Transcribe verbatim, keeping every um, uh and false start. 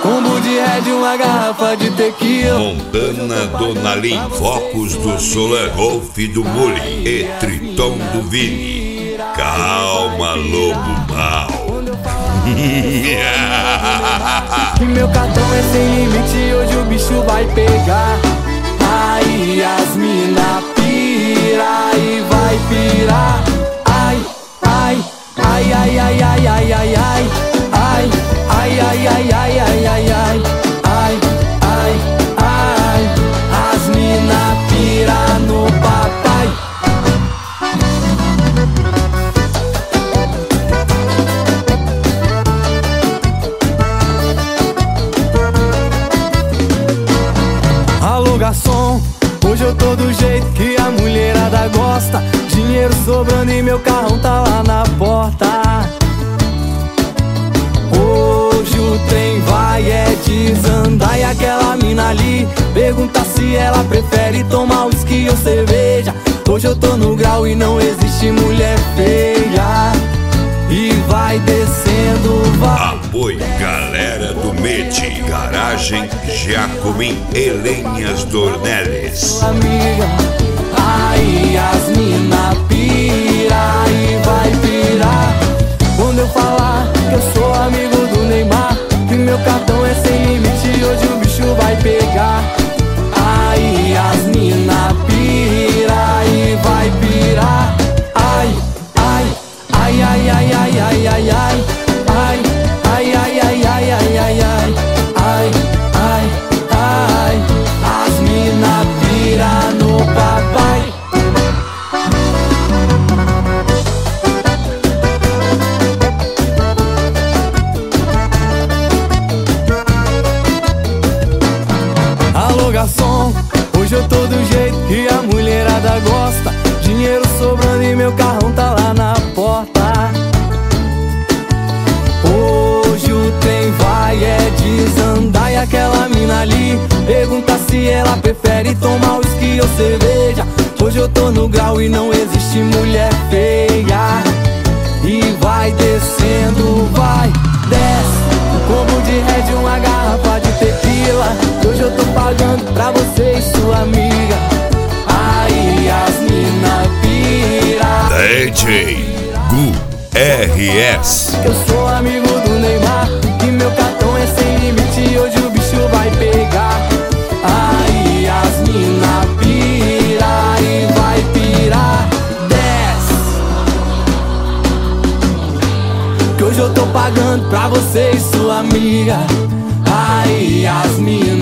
combo de Red, uma garrafa de tequila. Montana do Nalim, Focus do Solan, Golf do Muli e Triton do Vini. Calma, lobo mal. E meu cartão é sem limite, hoje o bicho vai pegar. Aí as mina pira e vai pirar. Ai, ai, ai, ai, ai, ai, ai, ai, ai. Ai, ai, ai, ai, ai, ai, ai, ai. Ai, ai, ai. As mina pira no papai. Alô, garçom, hoje eu tô do jeito que a mulherada gosta. Dinheiro sobrando e meu carrão tá lá na porta. Hoje o trem vai é desandar. E aquela mina ali pergunta se ela prefere tomar uísque ou cerveja. Hoje eu tô no grau e não existe mulher feia. E vai descendo, vai. Apoio galera do Mete, Garagem Jacomim e Lenhas Dornelles. Amiga, aí as mina pira e vai pirar. Quando eu falar que eu sou amigo do Neymar, que meu cartão é sem limite, hoje o bicho vai pegar. Aí as mina pira e vai pirar. Ai, ai, ai, ai, ai, ai, ai, ai, ai. Ai, ai, ai, ai, ai, ai, ai, ai. Ai, ai, ai. As mina pira no papai. Alô, garçom, hoje eu tô do jeito que a mulherada gosta. Dinheiro sobrando e meu carrão tá lá na porta. Hoje o trem vai é desandar. E aquela mina ali pergunta se ela prefere tomar uísque ou cerveja. Hoje eu tô no grau e não existe mulher feia. E vai descendo, vai, desce. Um combo de Red, uma garrafa de tequila. Hoje eu tô pagando pra você e sua amiga. Aí as mina pira. D J Gu R S. Eu sou amigo do Neymar e meu cartão é sem limite, hoje o bicho vai pegar. Aí as mina pira e vai pirar. Desce, que hoje eu tô pagando pra você e sua amiga. Aí as mina